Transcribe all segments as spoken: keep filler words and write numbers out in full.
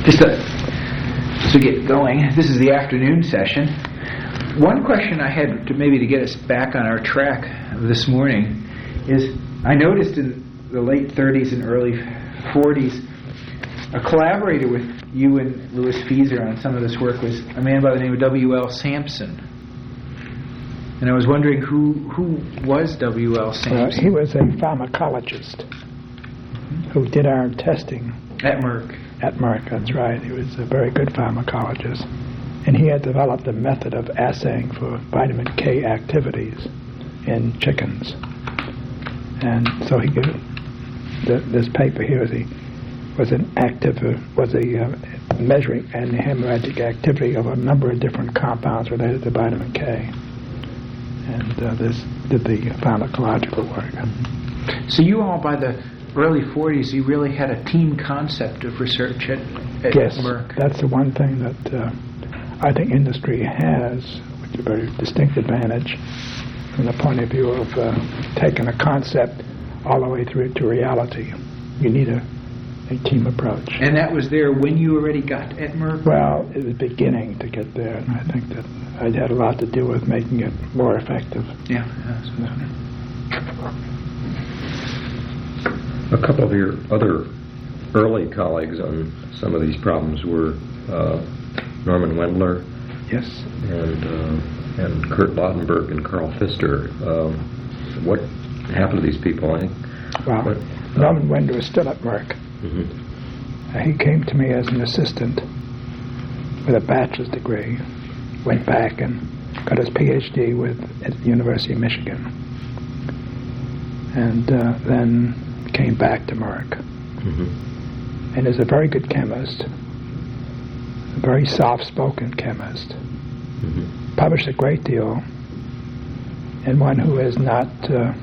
Just to, to get going, this is the afternoon session. One question I had to maybe to get us back on our track this morning is I noticed in the late thirties and early forties a collaborator with you and Louis Fieser on some of this work was a man by the name of W L Sampson. And I was wondering who who was W L Sampson? Well, he was a pharmacologist who did our testing. At Merck. At Merck, that's right. He was a very good pharmacologist. And he had developed a method of assaying for vitamin K activities in chickens. And so he gave, the, this paper here was, a, was an active, uh, was a uh, measuring and hemorrhagic activity of a number of different compounds related to vitamin K. And uh, this did the pharmacological work. So you all, by the early forties, you really had a team concept of research at, at yes, Merck. Yes, that's the one thing that uh, I think industry has, which is a very distinct advantage from the point of view of uh, taking a concept all the way through to reality. You need a, a team approach. And that was there when you already got at Merck? Well, it was beginning to get there, and I think that I had a lot to do with making it more effective. Yeah, absolutely. A couple of your other early colleagues on some of these problems were uh, Norman Wendler, yes, and uh, and Kurt Lautenberg and Carl Pfister. Um, what happened to these people? I think. Well, what, Norman uh, Wendler was still at Merck. Mm-hmm. Uh, he came to me as an assistant with a bachelor's degree, went back and got his P H D with at the University of Michigan, and uh, then came back to Merck. Mm-hmm. And is a very good chemist, a very soft-spoken chemist, mm-hmm. published a great deal, and one who has not uh,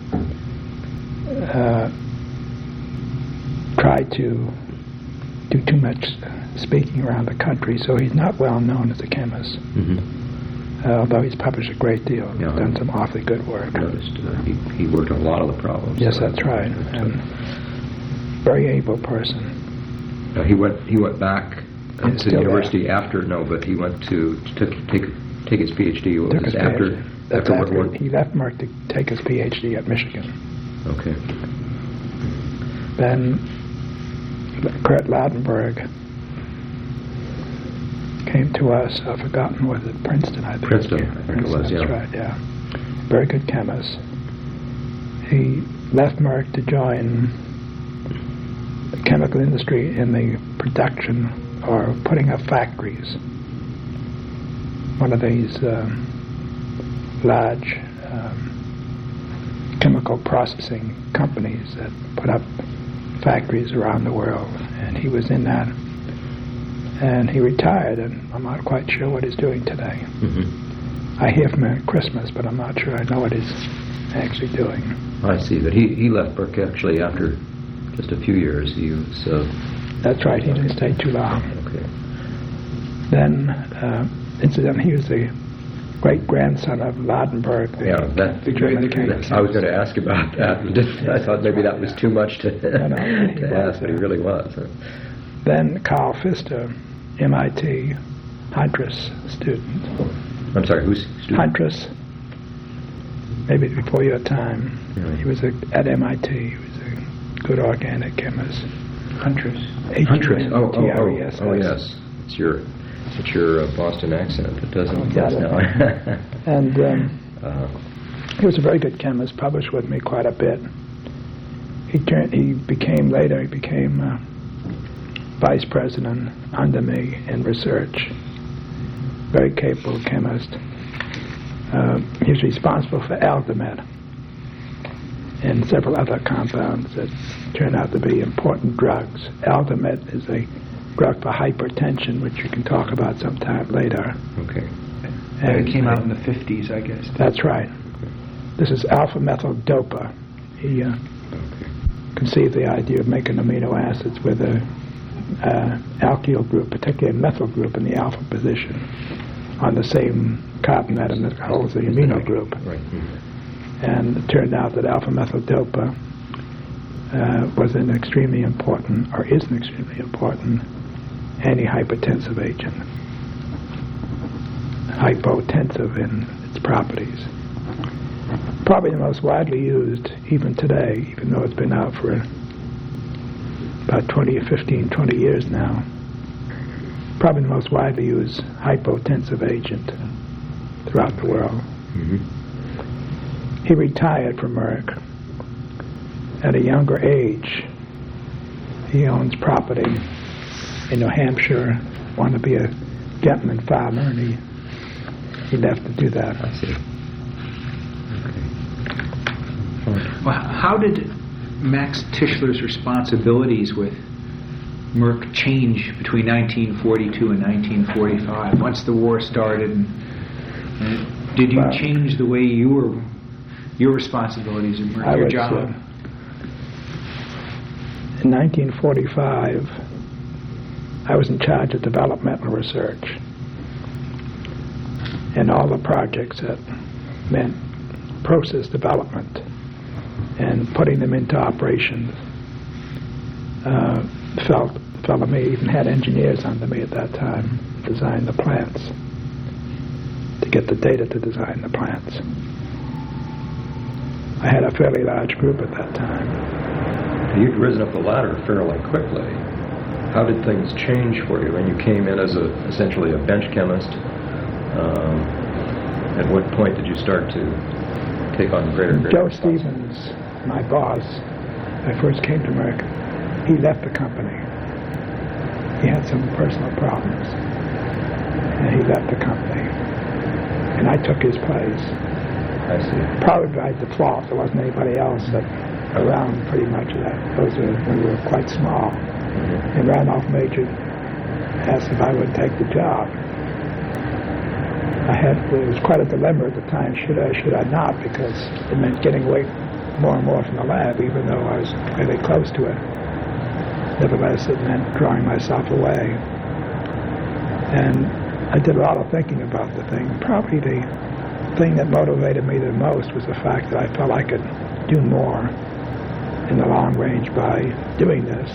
uh, tried to do too much speaking around the country, so he's not well known as a chemist. Mm-hmm. Uh, although he's published a great deal. Yeah, he's done some awfully good work. I noticed uh, he, he worked on a lot of the problems. Yes, so that's right. And very able person. Uh, he went he went back uh, He's to the university there. after, no, but he went to, to take, take take his P H D. What Took was his after, PhD. That's after, after what, he left Merck to take his P H D at Michigan. Okay. Then Kurt Lautenberg came to us. I've forgotten, was it Princeton? I think. Princeton, Yeah, I think Princeton, it was. Yeah. That's right. Yeah. Very good chemist. He left Merck to join the chemical industry in the production or putting up factories. One of these um, large um, chemical processing companies that put up factories around the world, and he was in that. And he retired, and I'm not quite sure what he's doing today. Mm-hmm. I hear from him at Christmas, but I'm not sure I know what he's actually doing. I see, but he, he left Merck actually after just a few years. He was... Uh, That's right, he didn't stay too long. Okay. Then, uh, incidentally, he was the great-grandson of Lautenberg, the, yeah, that, the German chemist. I was going to ask about that. I thought maybe that was too much to, no, no, to was, ask, but he really was. Huh? Then Carl Pfister, M I T, Huntress student. I'm sorry, who's student? Huntress, maybe before your time. Yeah. He was a, at M I T. He was a good organic chemist. Huntress. Huntress. Oh, oh, oh, H U N T R E S S. oh, yes. It's your, it's your uh, Boston accent. It doesn't. Yeah, Yes, now. and um, uh, he was a very good chemist. Published with me quite a bit. He turned. He became later. He became uh, vice president under me in research. Very capable chemist. Uh, he was responsible for Aldamet and several other compounds that turned out to be important drugs. Aldamet is a drug for hypertension, which you can talk about sometime later. okay. And it came out in the fifties, I guess. That's right. This is alpha-methyl dopa. He uh, Okay. conceived the idea of making amino acids with a uh, alkyl group, particularly a methyl group in the alpha position, on the same carbon atom that holds the amino group. Right. Mm-hmm. And it turned out that alpha-methyl dopa uh, was an extremely important, or is an extremely important antihypertensive agent. Hypotensive in its properties. Probably the most widely used even today, even though it's been out for about twenty or fifteen, twenty years now. Probably the most widely used hypotensive agent throughout the world. Mm-hmm. He retired from Merck at a younger age. He owns property in New Hampshire, wanted to be a gentleman farmer, and he he left to do that. I see. Okay. Well, how did Max Tischler's responsibilities with Merck change between nineteen forty-two and nineteen forty-five? Once the war started, and, and did you well, change the way you were your responsibilities at Merck, I your was, job? Uh, in nineteen forty-five, I was in charge of developmental research and all the projects that meant process development and putting them into operation. Uh, felt, felt me, even had engineers under me at that time, design the plants, to get the data to design the plants. I had a fairly large group at that time. You'd risen up the ladder fairly quickly. How did things change for you when you came in as a essentially a bench chemist? Um, at what point did you start to take on greater and greater Joe responsibility? Stevens, my boss, I first came to Merck, he left the company. He had some personal problems, and he left the company. And I took his place. I see. Probably by default. There wasn't anybody else that around pretty much that. Those were, we were quite small. Mm-hmm. And Randolph Major asked if I would take the job. I had, it was quite a dilemma at the time, should I, should I not, because it meant getting away more and more from the lab, even though I was fairly close to it. Nevertheless, it meant drawing myself away. And I did a lot of thinking about the thing. Probably the thing that motivated me the most was the fact that I felt I could do more in the long range by doing this.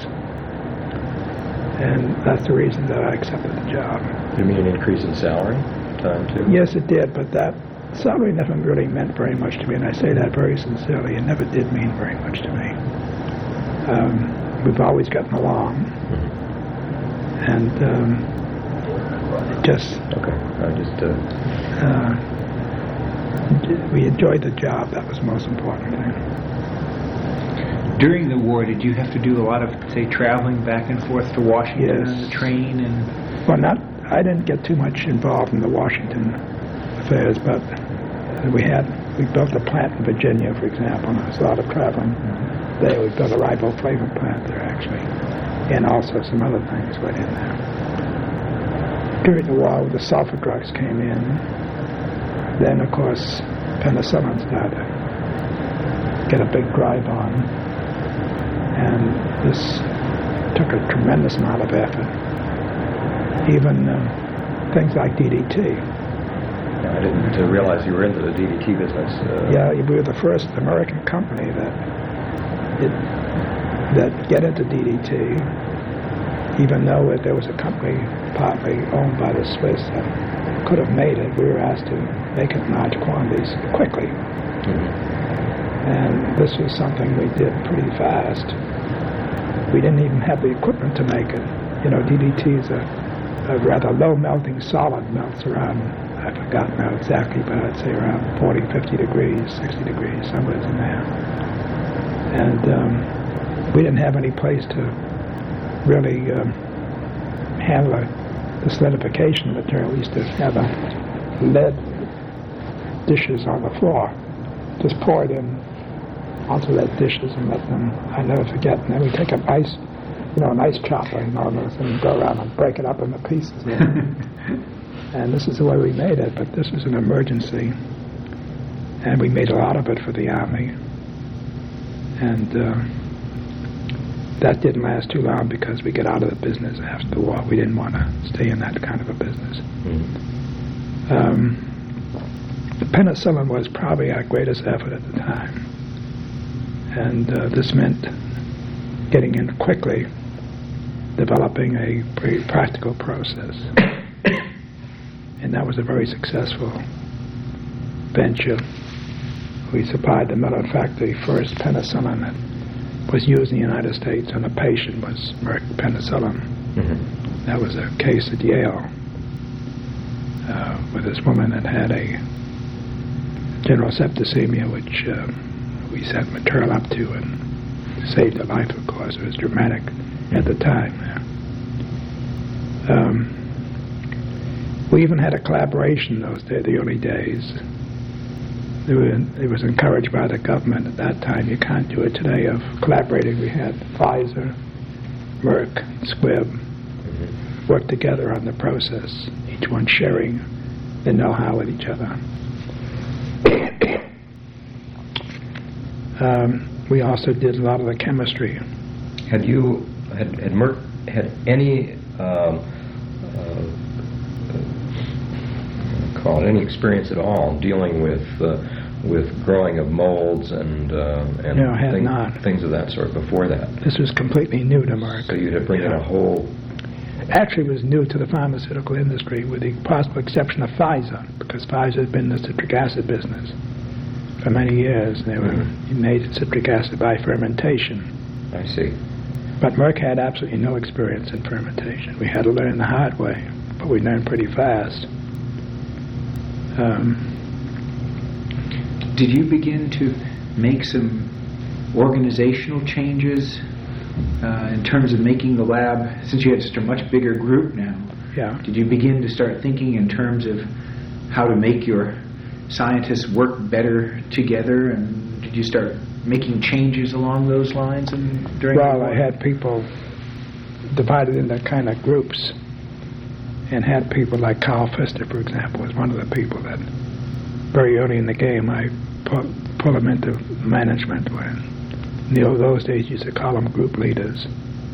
And that's the reason that I accepted the job. You mean an increase in salary? Time too? Yes, it did, but that salary never really meant very much to me, and I say that very sincerely. It never did mean very much to me. Um, we've always gotten along, mm-hmm. and um, it just okay. I just uh... uh, we enjoyed the job. That was the most important thing. During the war, did you have to do a lot of, say, traveling back and forth to Washington yes. on the train? And well, not. I didn't get too much involved in the Washington affairs, but we had we built a plant in Virginia, for example. And there was a lot of traveling mm-hmm. there. We built a riboflavin plant there, actually, and also some other things went in there. During the war, the sulfur drugs came in. Then, of course, penicillin started to get a big drive on, and this took a tremendous amount of effort. Even uh, things like D D T. Yeah, I didn't uh, realize you were into the D D T business. Uh, yeah, we were the first American company that it, that get into D D T, even though it, there was a company partly owned by the Swiss that could have made it. We were asked to make it in large quantities quickly. Mm-hmm. And this was something we did pretty fast. We didn't even have the equipment to make it. You know, D D T is a a rather low melting solid, melts around, I forgot now exactly, but I'd say around forty, fifty degrees, sixty degrees, somewhere in there. And um, we didn't have any place to really um, handle the solidification material. We used to have a lead dishes on the floor. Just pour it in onto lead dishes and let them, I never forget, and then we take an ice you know, an ice chopper and all those, and go around and break it up into pieces. And this is the way we made it, but this was an emergency. And we made a lot of it for the Army. And uh, that didn't last too long because we got out of the business after the war. We didn't want to stay in that kind of a business. Mm-hmm. Um, the penicillin was probably our greatest effort at the time. And uh, this meant getting in quickly developing a very practical process. And that was a very successful venture. We supplied the Miller factory first penicillin that was used in the United States, and the patient was Merck penicillin. Mm-hmm. That was a case at Yale uh, with this woman that had a general septicemia, which uh, we sent material up to and saved her life, of course. It was dramatic at the time. Um, we even had a collaboration those days, the early days. It was, it was encouraged by the government at that time. You can't do it today, of collaborating. We had Pfizer, Merck, Squibb mm-hmm. work together on the process, each one sharing the know-how with each other. um, we also did a lot of the chemistry. Had you, had, had Merck had any, um, uh, call it any experience at all dealing with uh, with growing of molds and uh, and no, I had thing, not. things of that sort before that? This was completely new to Merck. So you had to bring yeah. in a whole... Actually, it was new to the pharmaceutical industry, with the possible exception of Pfizer, because Pfizer had been in the citric acid business for many years. They were mm-hmm. made citric acid by fermentation. I see. But Merck had absolutely no experience in fermentation. We had to learn the hard way, but we learned pretty fast. Um, Did you begin to make some organizational changes uh, in terms of making the lab, since you had such a much bigger group now? Yeah. Did you begin to start thinking in terms of how to make your scientists work better together, and did you start making changes along those lines? And during well, I had people divided into kind of groups, and had people like Carl Pfister, for example, was one of the people that very early in the game I put, pulled him into management. When in the old those days, you used to call them group leaders.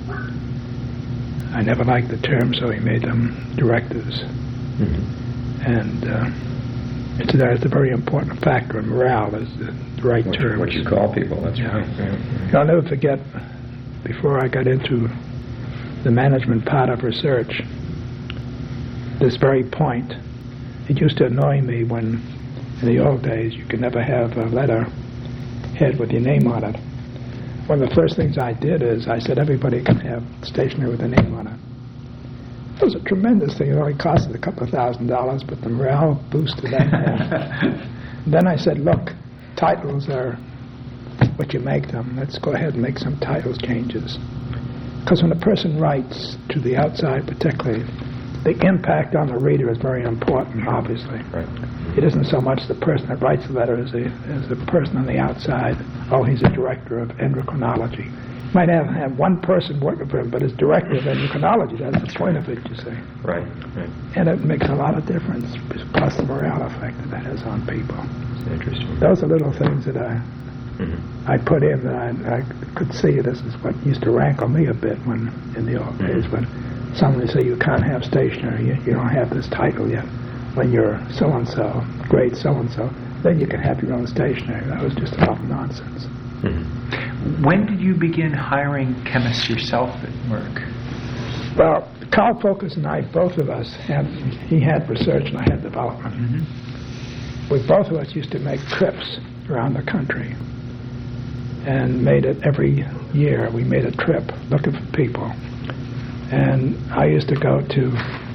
I never liked the term, so he made them directors. Mm-hmm. And uh, it's, that's a very important factor in morale, is the, the right what term. You, what you call people, that's yeah. right. Yeah, yeah. I'll never forget, before I got into the management part of research, this very point, it used to annoy me when, in the old days, you could never have a letter head with your name on it. One of the first things I did is I said everybody can have stationery with a name on it. It was a tremendous thing. It only costed a couple of thousand dollars, but the morale boosted that. Then I said, look, titles are what you make them. Let's go ahead and make some titles changes. Because when a person writes to the outside particularly, the impact on the reader is very important, obviously. Right. It isn't so much the person that writes the letter as the, as the person on the outside. Oh, he's a director of endocrinology. Might have, have one person working for him, but as director of endocrinology, that's the point of it, you see. Right, right. And it makes a lot of difference, plus the morale effect that that has on people. It's interesting. Those are little things that I mm-hmm. I put in that I, I could see. This is what used to rankle me a bit when in the old days when somebody say you can't have stationery, you, you don't have this title yet. When you're so-and-so, grade so-and-so, then you can have your own stationery. That was just a lot of nonsense. Mm-hmm. When did you begin hiring chemists yourself at Merck? Well, Carl Focus and I, both of us, had, he had research and I had development. Mm-hmm. We both of us used to make trips around the country and made it every year. We made a trip looking for people. And I used to go to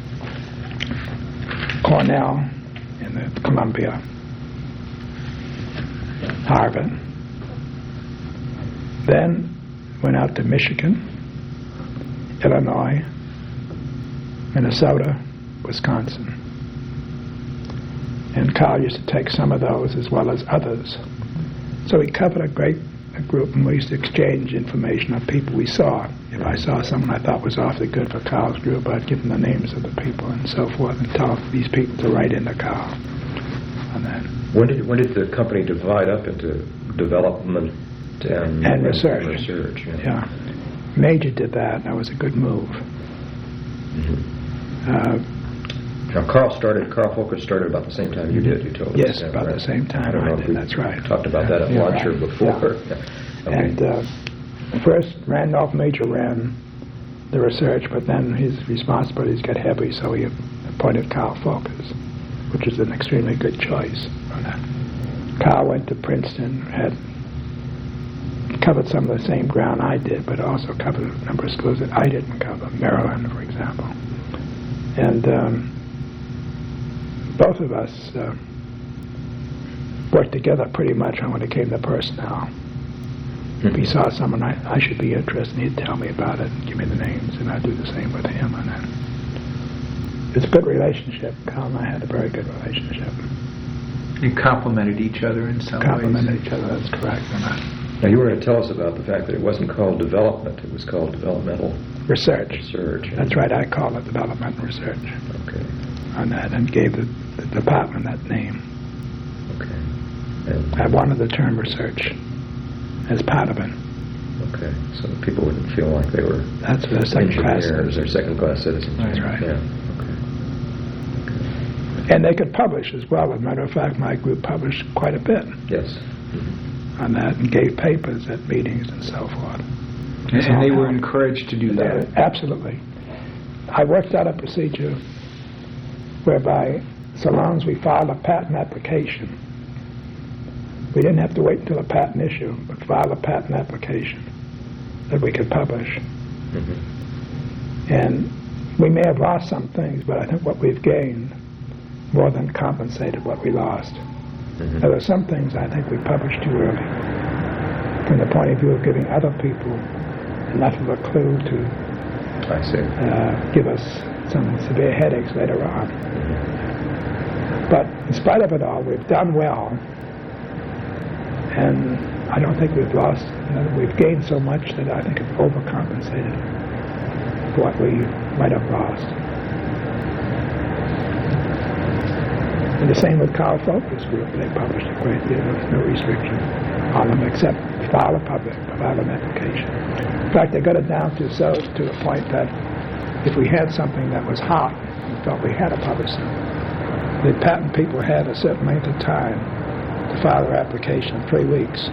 Cornell and the Columbia, Harvard. Then went out to Michigan, Illinois, Minnesota, Wisconsin. And Carl used to take some of those as well as others. So we covered a great a group, and we used to exchange information of people we saw. If I saw someone I thought was awfully good for Carl's group, I'd give them the names of the people and so forth, and tell these people to write into Carl on that. When did when did the company divide up into development and, and research? And research, yeah. yeah. Major did that. That was a good move. Mm-hmm. Uh, Now, Carl started. Carl Focus started about the same time you did. You told us. Yes, yeah, about right. the same time. I don't know I if did, we that's right. Talked about that at yeah, lunch right. or before. Yeah. Yeah. Okay. And uh, first, Randolph Major ran the research, but then his responsibilities got heavy, so he appointed Carl Focus, which is an extremely good choice on that. Carl went to Princeton, had covered some of the same ground I did, but also covered a number of schools that I didn't cover, Maryland, for example. And um, both of us uh, worked together pretty much on when it came to personnel. If he saw someone I, I should be interested in, he'd tell me about it and give me the names, and I'd do the same with him on that. It's a good relationship. Carl and I had a very good relationship. You complemented each other in some Complemented ways. each other, that's correct. And, uh, Now, you were going to tell us about the fact that it wasn't called development, it was called developmental research. research. That's right, I call it development research Okay. on that, and gave the, the department that name. Okay. And, I wanted the term research as part of it. okay. So people wouldn't feel like they were That's for the second class. engineers or second-class citizens. That's right. Yeah. Okay. Okay. And they could publish as well. As a matter of fact, my group published quite a bit Yes. Mm-hmm. on that and gave papers at meetings and so forth. And, and they were encouraged to do that. Uh, absolutely. I worked out a procedure whereby, so long as we filed a patent application, we didn't have to wait until a patent issue, but file a patent application that we could publish. Mm-hmm. And we may have lost some things, but I think what we've gained more than compensated what we lost. Mm-hmm. There are some things I think we published too early, from the point of view of giving other people enough of a clue to I see. uh, give us some severe headaches later on. But in spite of it all, we've done well, and I don't think we've lost, you know, we've gained so much that I think it's overcompensated for what we might have lost. And the same with Carl Focus Group. They published a great deal. There was no restriction on them except file a public, file an application. In fact, they got it down to so to the point that if we had something that was hot, we felt we had to publish it. The patent people had a certain length of time to file their application, three weeks.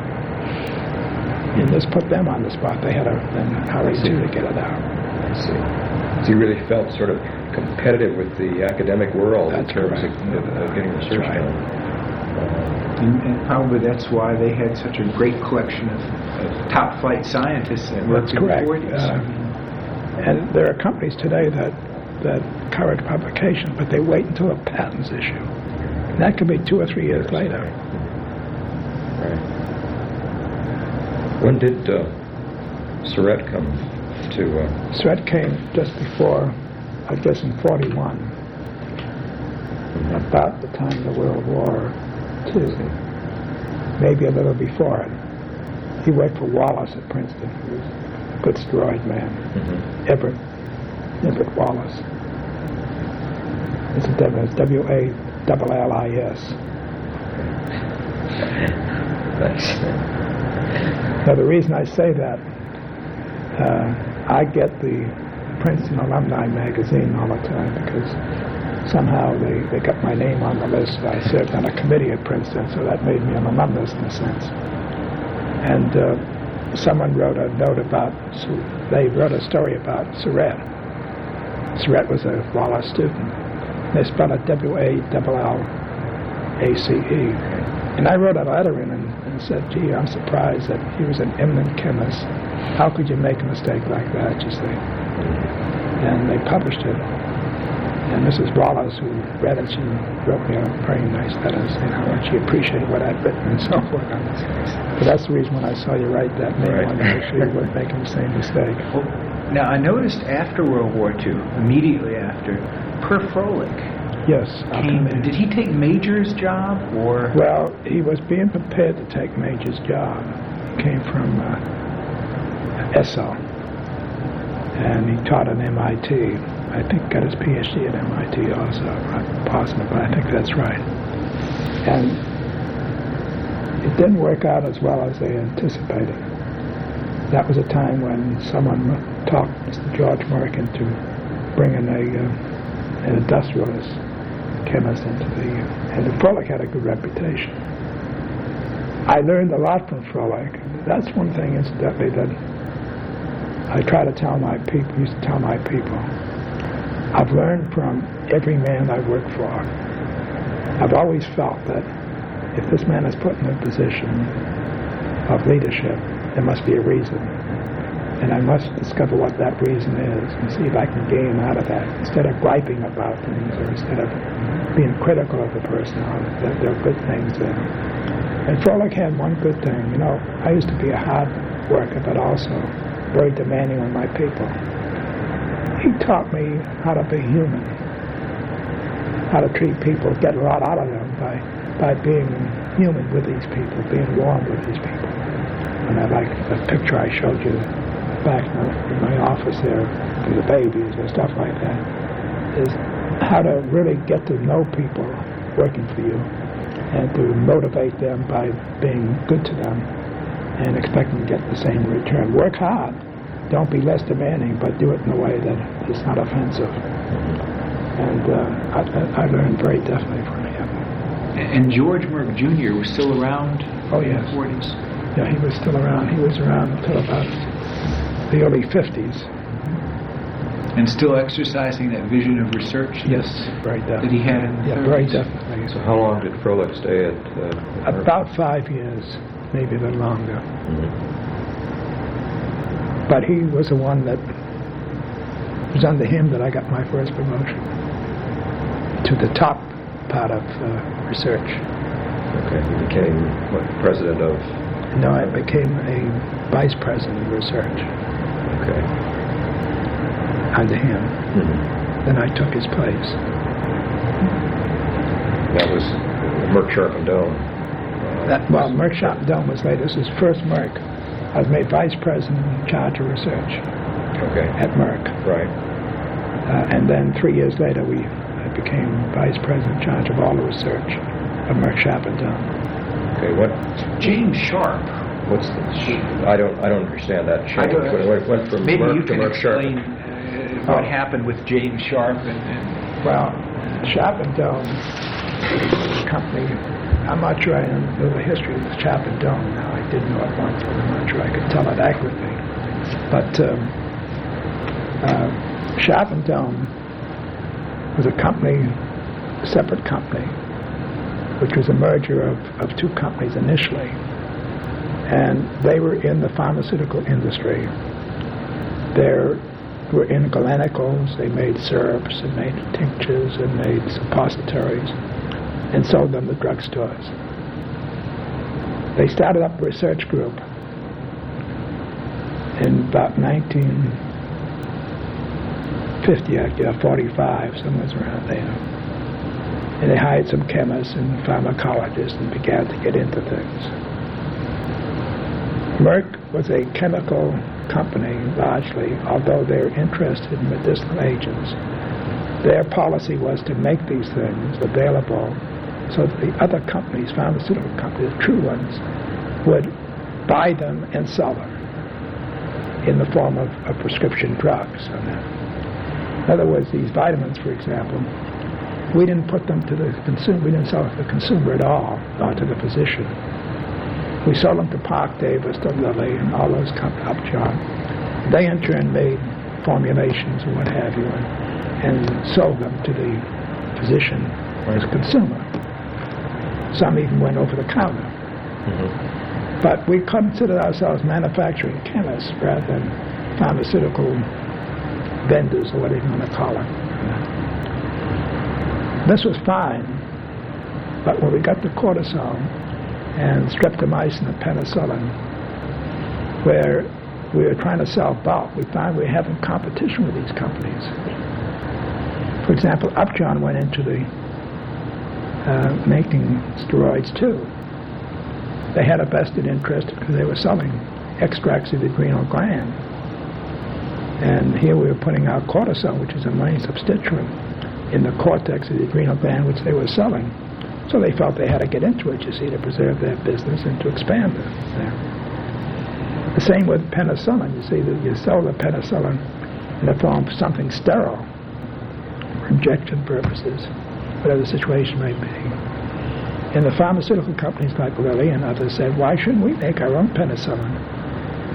And this put them on the spot. They had to then hurry too to get it out. I see. So you really felt sort of competitive with the academic world That's in terms correct. of, of, of getting research That's right. done. Uh, And, and probably that's why they had such a great collection of, of top-flight scientists that worked That's correct. before you. Uh, and there are companies today that, that encourage publication, but they wait until a patent's issue. And that could be two or three years later. right. When did uh, Surratt come to... Uh, Surratt came just before, I guess in forty-one, about the time of the World War Two, maybe a little before it. He worked for Wallace at Princeton. He was a good steroid man. mm-hmm. Everett, Everett Wallace. It's a W, it's W A L L I S. Thanks. Now the reason I say that, uh, I get the Princeton Alumni magazine all the time because somehow they, they got my name on the list. I served on a committee at Princeton, so that made me an alumnus in a sense. And uh, someone wrote a note about, they wrote a story about Surratt. Surratt was a Wallace student. They spelled it W A L L A C E. And I wrote a letter in and, and said, gee, I'm surprised that he was an eminent chemist. How could you make a mistake like that, you see? And they published it. And Missus Wallace, who read it, she wrote me a very nice letter saying how much she appreciated what I'd written and so forth on this case. But that's the reason when I saw you write that name, Right. I wanted to make sure you weren't making the same mistake. Well, now, I noticed after World War Two, immediately after, Per Froelich Yes. I'll came. come in. Did he take Major's job, or...? Well, he was being prepared to take Major's job. He came from uh, Esso, and he taught at M I T. I think got his P H D at M I T also. I'm not positive, but I think that's right. And it didn't work out as well as they anticipated. That was a time when someone talked Mister George Merck into bringing a, uh, an industrialist chemist into the... And Froelich had a good reputation. I learned a lot from Froelich. That's one thing, incidentally, that I try to tell my people, used to tell my people, I've learned from every man I work for. I've always felt that if this man is put in a position of leadership, there must be a reason. And I must discover what that reason is and see if I can gain out of that, instead of griping about things or instead of being critical of the person. There, there are good things there. And Froelich had one good thing. You know, I used to be a hard worker, but also very demanding on my people. He taught me how to be human, how to treat people, get a lot out of them by, by being human with these people, being warm with these people. And I like the picture I showed you back in my office there, for the babies or stuff like that, is how to really get to know people working for you and to motivate them by being good to them and expecting to get the same return. Work hard. Don't be less demanding, but do it in a way that is not offensive. And uh, I, I learned very definitely from him. And George Merck Junior was still around oh, in yes. the forties? Yeah, he was still around. He was around until about the early fifties. And still exercising that vision of research yes, very definitely. that he had in the Yeah, thirties. very definitely. So how long did Froelich stay at? Uh, About five years, maybe a little longer. Mm-hmm. But he was the one that it was under him that I got my first promotion to the top part of uh, research. Okay, he became what, president of? No, I became a vice president of research. Okay. Under him. Mm-hmm. Then I took his place. That was Merck Sharp and Dohme. Uh, That, well, Merck Sharp and Dohme was later. This was first Merck. I was made vice president in charge of research okay. at Merck. Right. Uh, and then three years later, we I became vice president in charge of all the research of Merck Sharp and Dohme. Okay. What? James Sharp. What's the? I don't. I don't understand that change. I don't, When it went from maybe Merck you to can Merck Sharp. explain uh, what Oh. happened with James Sharp and, and Well, Sharp and Dohme company, I'm not sure I know the history of Sharp and Dohme now. I did know it once, but I'm not sure I could tell it accurately. But um, uh, Sharp and Dohme was a company, a separate company, which was a merger of, of two companies initially. And they were in the pharmaceutical industry. They were in Galenicals. They made syrups and made tinctures and made suppositories and sold them to drugstores. They started up a research group in about nineteen fifty, yeah, forty-five, somewhere around there. And they hired some chemists and pharmacologists and began to get into things. Merck was a chemical company, largely, although they were interested in medicinal agents. Their policy was to make these things available so that the other companies, pharmaceutical companies, the true ones, would buy them and sell them in the form of, of prescription drugs. In other words, these vitamins, for example, we didn't put them to the consumer, we didn't sell them to the consumer at all, or to the physician. We sold them to Park Davis, to Lilly, and all those companies, Upjohn. They in turn made formulations and what have you, and, and sold them to the physician as a consumer. Some even went over the counter. Mm-hmm. But we considered ourselves manufacturing chemists rather than pharmaceutical vendors, or whatever you want to call it. This was fine, but when we got to cortisone and streptomycin and penicillin, where we were trying to sell bulk, we found we were having competition with these companies. For example, Upjohn went into the uh, making steroids too. They had a vested interest because they were selling extracts of the adrenal gland. And here we were putting out cortisone, which is a main substituent, in the cortex of the adrenal gland, which they were selling. So they felt they had to get into it, you see, to preserve their business and to expand it. Yeah. The same with penicillin. You see, that you sell the penicillin in the form of something sterile for injection purposes, whatever the situation may be. And the pharmaceutical companies like Lilly and others said, why shouldn't we make our own penicillin?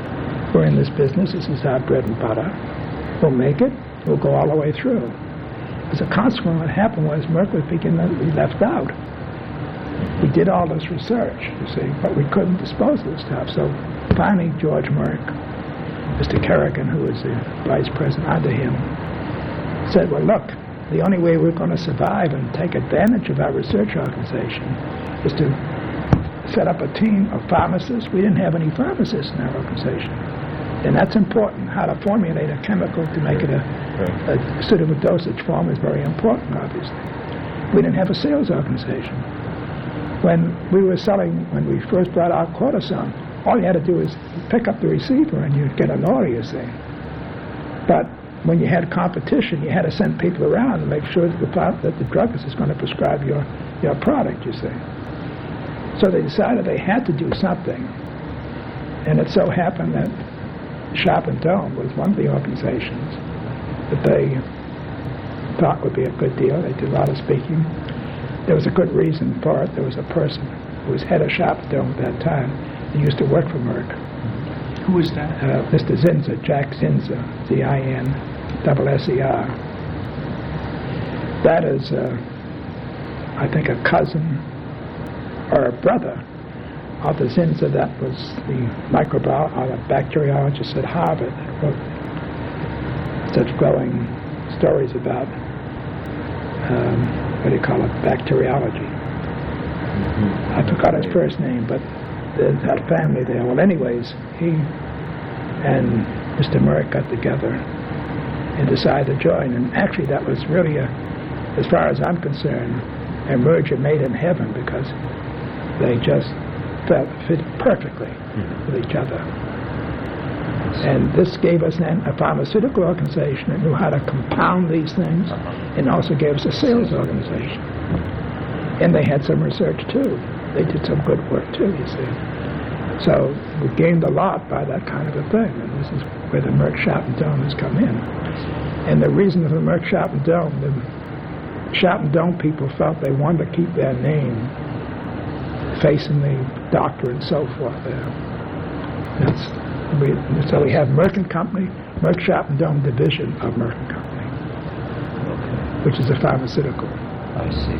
we're in this business. This is our bread and butter. We'll make it. We'll go all the way through. As a consequence, what happened was Merck was beginning to be left out. We did all this research, you see, but we couldn't dispose of the stuff. So finally, George Merck, Mister Kerrigan, who was the vice president under him, said, well, look, the only way we're going to survive and take advantage of our research organization is to set up a team of pharmacists. We didn't have any pharmacists in our organization. And that's important. How to formulate a chemical to make it a, a suitable dosage form is very important, obviously. We didn't have a sales organization. When we were selling, when we first brought out cortisone, all you had to do was pick up the receiver and you'd get an order, you see. But when you had competition, you had to send people around to make sure that the, that the druggist is going to prescribe your, your product, you see. So they decided they had to do something. And it so happened that Sharp and Dohme was one of the organizations that they thought would be a good deal. They did a lot of speaking. There was a good reason for it. There was a person who was head of Sharp and Dohme at that time. He used to work for Merck. Who was that? Uh, Mister Zinser, Jack Zinser, Z I N S S E R. That is, uh, I think, a cousin or a brother of the Zinser that was the microbiologist or the bacteriologist at Harvard that wrote such glowing stories about, um, what do you call it, bacteriology. Mm-hmm. I forgot his first name, but there's that family there. Well, anyways, he and Mister Merck got together and decided to join. And actually, that was really, a, as far as I'm concerned, a merger made in heaven because they just felt fit perfectly mm-hmm. with each other. And this gave us then a pharmaceutical organization that knew how to compound these things, uh-huh. and also gave us a sales organization. And they had some research too. They did some good work too, you see. So we gained a lot by that kind of a thing, and this is where the Merck Sharp and Dohme has come in. And the reason for the Merck Sharp and Dohme, the Sharp and Dohme people felt they wanted to keep their name facing the doctor and so forth there. That's, we, so we have Merck and Company, Merck Sharp and Dohme division of Merck and Company, okay. which is a pharmaceutical. I see.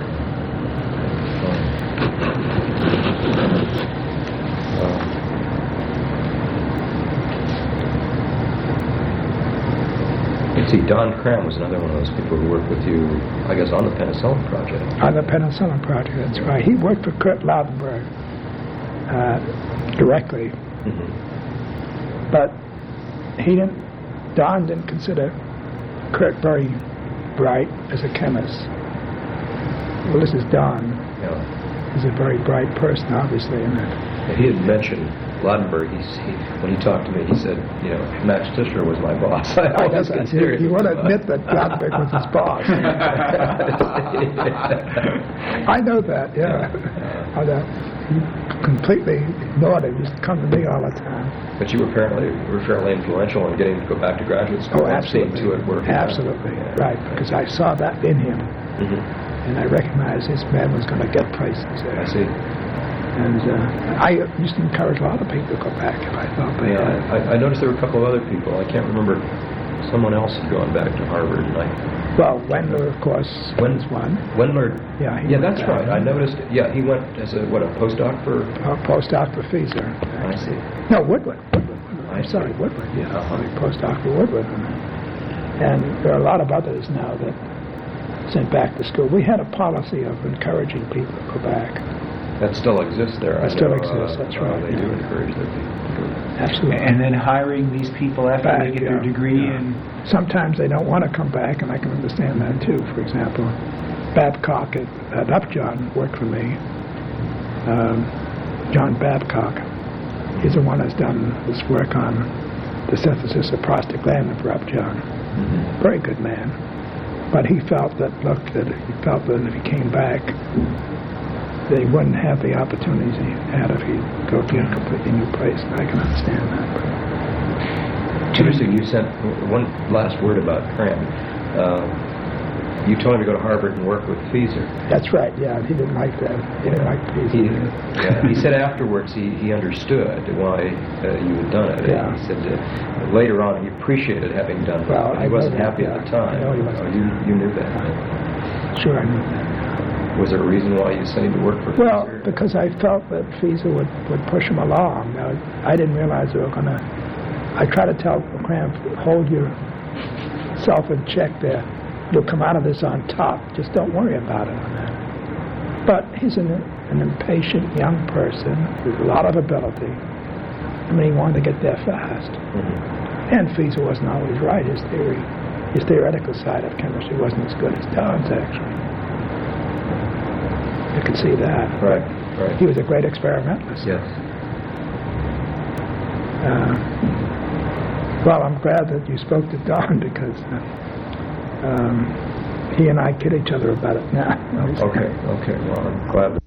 You see, Don Cram was another one of those people who worked with you, I guess, on the penicillin project. On the penicillin project, that's right. He worked for Kurt Laudenberg uh, directly. Mm-hmm. But he didn't, Don didn't consider Kurt very bright as a chemist. Well, this is Don. Yeah. He's a very bright person, obviously. And yeah, he had mentioned Laudenberg. He's, he, when he talked to me, he said, you know, Max Tishler was my boss. I oh, that's right. You, you want to admit that Laudenberg was his boss. I know that, yeah. yeah. I know. He completely ignored it. He used to come to me all the time. But you were apparently were fairly influential in getting to go back to graduate school. Oh, absolutely. To it working absolutely, yeah. Right, because I saw that in him. Mm-hmm. And I recognized this man was going to get places there. I see. And uh, I used to encourage a lot of people to go back if I thought they yeah, had. I, I noticed there were a couple of other people. I can't remember. Someone else had gone back to Harvard. And I, well, Wendler, of course, was one. Wendler. Yeah, yeah, that's back. right. I noticed. Yeah, he went as a, what, a postdoc for? A postdoc for Pfizer. I see. No, Woodward. Woodward. I'm I sorry, see. Woodward. Yeah, uh-huh. Postdoc for Woodward. And there are a lot of others now that sent back to school. We had a policy of encouraging people to go back. That still exists there. That I still know, exists, uh, that's uh, right. They yeah. do encourage their people to go. Absolutely. And then hiring these people after back, they get yeah. their degree. Yeah. And sometimes they don't want to come back, and I can understand that too. For example, Babcock at, at Upjohn worked for me. Um, John Babcock. He's the one that's done this work on the synthesis of prostaglandin for Upjohn. Mm-hmm. Very good man. But he felt that, look, that he felt that if he came back, they wouldn't have the opportunities he had if he go to a completely new place. I can understand that. But Interesting. You sent one last word about Cram. Uh, you told him to go to Harvard and work with Feser. That's right, yeah. He didn't like that. He didn't like Feser. He, yeah, he said afterwards he, he understood why uh, you had done it. Yeah. He said that later on he appreciated having done it. Well, he I wasn't know that, happy yeah. at the time. I know he wasn't. Oh, you, you knew that. Sure, I knew that. Was there a reason why you said to work for Well, Feser? because I felt that Feser would, would push him along. Now, I didn't realize they were going to... I try to tell Cram, hold yourself in check there. You'll come out of this on top. Just don't worry about it on that. But he's an, an impatient young person with a lot of ability. I mean, he wanted to get there fast. Mm-hmm. And Feser wasn't always right. His theory, his theoretical side of chemistry wasn't as good as Don's, actually. You could see that. Right, right. He was a great experimentalist. Yes. Uh, well, I'm glad that you spoke to Don because uh, um, he and I kid each other about it now. Okay, okay. Well, I'm glad that